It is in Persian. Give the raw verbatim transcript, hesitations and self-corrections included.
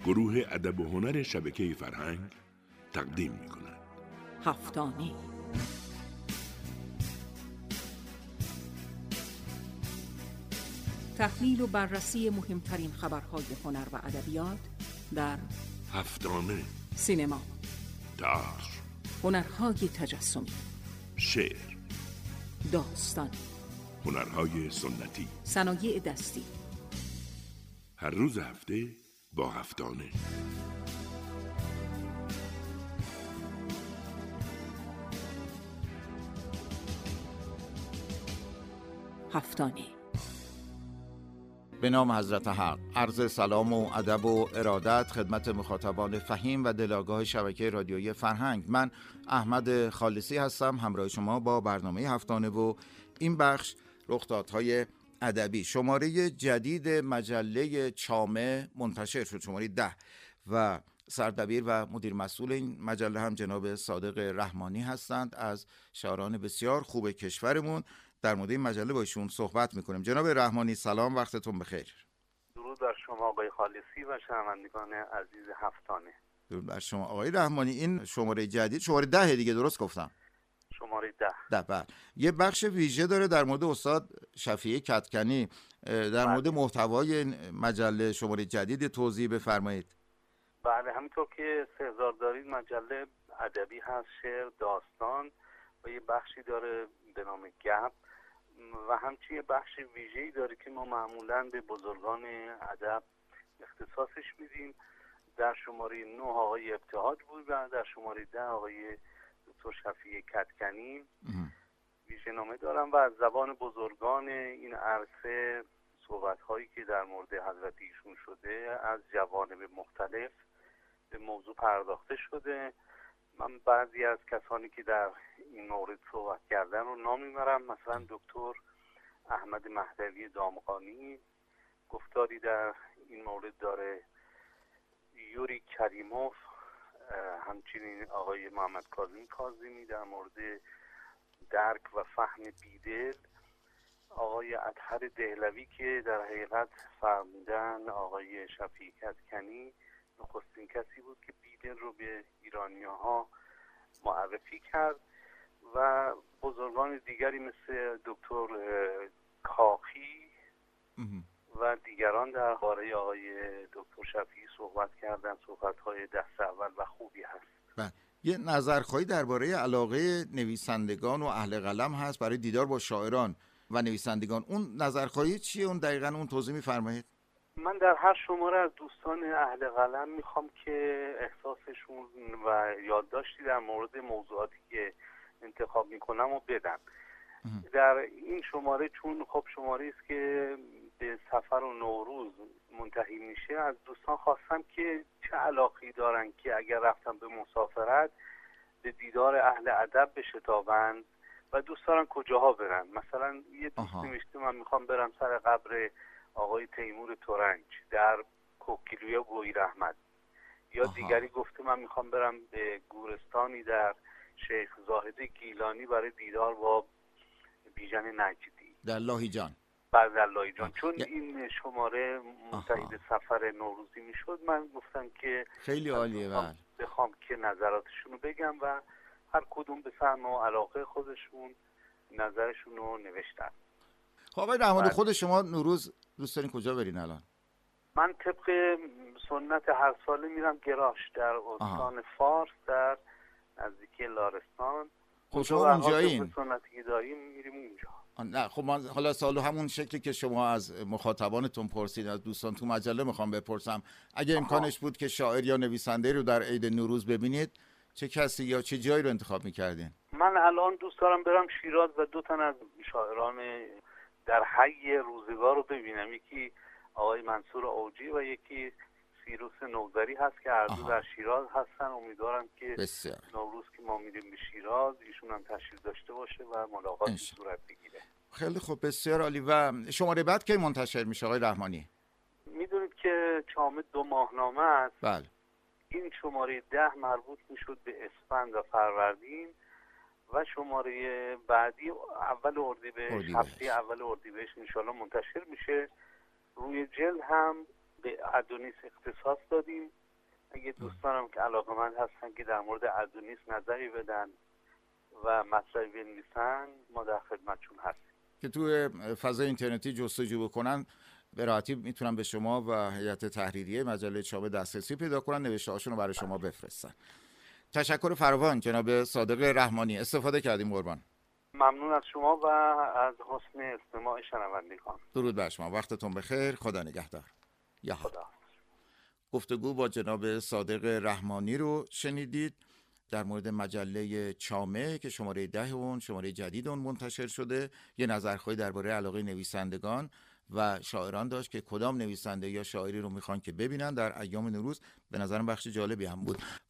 گروه ادب و هنر شبکه فرهنگ تقدیم می‌کند. هفتانه تحلیل و بررسی مهمترین خبرهای هنر و ادبیات در هفتانه سینما، تئاتر، هنرهای تجسمی، شعر، داستان، هنرهای سنتی، صنایع دستی. هر روز هفته با هفتانه. هفتانه به نام حضرت حق. عرض سلام و ادب و ارادت خدمت مخاطبان فهیم و دلآگاه شبکه رادیویی فرهنگ. من احمد خالصی هستم، همراه شما با برنامه هفتانه و این بخش رخدادهای ادبی. شماره جدید مجله چامه منتشر شد، شماره ده، و سردبیر و مدیر مسئول این مجله هم جناب صادق رحمانی هستند، از شاعران بسیار خوب کشورمون. در مورد این مجله با ایشون صحبت میکنیم. جناب رحمانی سلام، وقتتون بخیر. درود بر شما آقای خالصی و شنوندگان عزیز هفتانه. درود بر شما آقای رحمانی. این شماره جدید، شماره ده دیگه، درست گفتم؟ شماره ده. ده بله. یه بخش ویژه داره در مورد استاد شفیع کدکنی. در مورد محتوای مجله شماره جدید توضیح بفرمایید. بله، همینطور که سهزار دارید مجله ادبی هست، شعر، داستان و یه بخشی داره به نام گپ و همچنین یه بخش ویژه‌ای داره که ما معمولاً به بزرگان ادب اختصاصش میدیم. در شماره نه آقای ابتهاج بود و در شماره ده آقای دکتر شفیع کدکنی ویژه نامه دارم و از زبان بزرگان این عرصه صحبت‌هایی که در مورد حضرت ایشون شده از جوانب مختلف به موضوع پرداخته شده. من بعضی از کسانی که در این مورد صحبت کردن رو نام میبرم، مثلا دکتر احمد مهدوی دامغانی گفتاری در این مورد داره، یوری کریموف، همچنین آقای محمد کاظم کاظمی در مورد درک و فهم بیدل، آقای اطهر دهلوی که در حقیقت فرمودن آقای شفیع کدکنی نخستین کسی بود که بیدل رو به ایرانی‌ها معرفی کرد و بزرگان دیگری مثل دکتر کاخی و دیگران درباره آقای دکتر شفیعی صحبت کردن. صحبت‌های دست اول و خوبی هست. بله. یه نظرخواهی درباره علاقه نویسندگان و اهل قلم هست برای دیدار با شاعران و نویسندگان. اون نظرخواهی چیه؟ اون دقیقاً اون توضیح می‌فرمایید؟ من در هر شماره از دوستان اهل قلم میخوام که احساسشون و یادداشتی در مورد موضوعاتی که انتخاب میکنم و بدم. در این شماره چون خب شماره است که به سفر و نوروز منتهی میشه، از دوستان خواستم که چه علاقی دارن که اگر رفتن به مسافرت به دیدار اهل ادب بشتابند و دوست دارن کجاها برن. مثلا یه دوست نوشته من میخوام برم سر قبر آقای تیمور ترنج در کوکیلوی گوی رحمت، یا آها. دیگری گفته من میخوام برم به گورستانی در شیخ زاهد گیلانی برای دیدار با بیژن نجدی در لاهیجان. بعد در لاهیجان. چون یا... این شماره منتهی سفر نوروزی میشد، من گفتم که خیلی عالیه بله بخوام که نظراتشون رو بگم و هر کدوم به فهم و علاقه خودشون نظرشون رو نوشتن. خب آقای رحمانی، خود شما نوروز دوست دارین کجا برین الان؟ من طبق سنت هر ساله میرم گراش در استان فارس در نزدیکی لارستان. خب شما اونجایین؟ سنتی که داریم میریم اونجا. نه خب من حالا سوالو همون شکلی که شما از مخاطبانتون پرسید، از دوستان تو مجله میخوام بپرسم. اگه امکانش بود که شاعر یا نویسنده رو در عید نوروز ببینید، چه کسی یا چه جایی رو انتخاب میکردین؟ من الان دوست دارم برم شیراز و دو تن از شاعران در حی روزگار رو ببینم. یکی آقای منصور اوجی و یکی سیروس نوذری هست که هر دو در شیراز هستن. امیدوارم که بسیار. نوروز که ما میریم به شیراز ایشون هم تشریف داشته باشه و ملاقاتی صورت بگیره. خیلی خوب، بسیار عالی. و شماره بعد کی منتشر میشه آقای رحمانی؟ میدونید که چامه دو ماهنامه است. بله. این شماره ده مربوط میشد به اسفند و فروردین و شماره بعدی اول اردیبهشت، هفته اول اردیبهشت انشالله منتشر میشه. روی جلد هم به ادونیس اختصاص دادیم. اگه دوستانم که علاقه‌مند هستن که در مورد ادونیس نظری بدن و مطلبی بنویسن، ما در خدمتشون هستیم. که تو فضای اینترنتی جستجو بکنن به راحتی میتونن به شما و هیئت تحریریه مجله چاپ دسترسی پیدا کنن، نوشته هاشون رو برای شما بفرستن. تشکر فراوان جناب صادق رحمانی، استفاده کردیم قربان. ممنون از شما و از حسن استماع شنوندگان. درود بر شما، وقتتون بخیر، خدا نگهدار. یا خدا. گفتگو با جناب صادق رحمانی رو شنیدید در مورد مجله چامه که شماره ده اون شماره جدید اون منتشر شده. یه نظرخواهی درباره علاقه نویسندگان و شاعران داشت که کدام نویسنده یا شاعری رو میخوان که ببینن در ایام نوروز. به نظرم بخش جالبی هم بود.